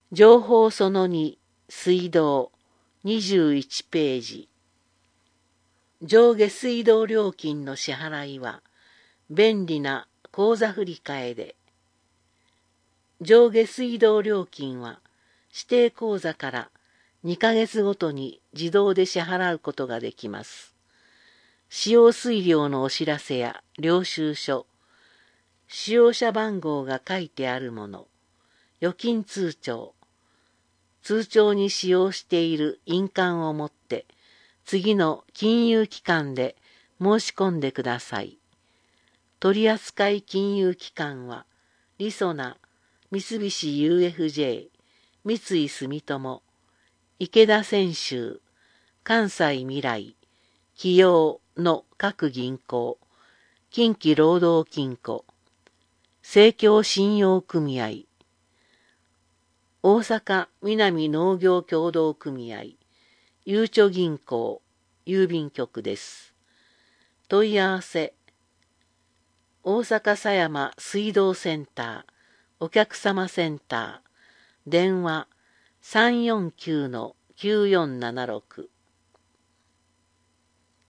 情報その2、水道、21ページ。上下水道料金の支払いは、便利な口座振替で、上下水道料金は、指定口座から2ヶ月ごとに自動で支払うことができます。使用水量のお知らせや領収書、使用者番号が書いてあるもの、預金通帳、通帳に使用している印鑑を持って、次の金融機関で申し込んでください。取扱金融機関は、りそな、三菱 UFJ、三井住友、池田泉州、関西未来、企業の各銀行、近畿労働金庫、生協信用組合、大阪南農業協同組合、ゆうちょ銀行、郵便局です。問い合わせ、大阪狭山水道センター、お客様センター、電話349-9476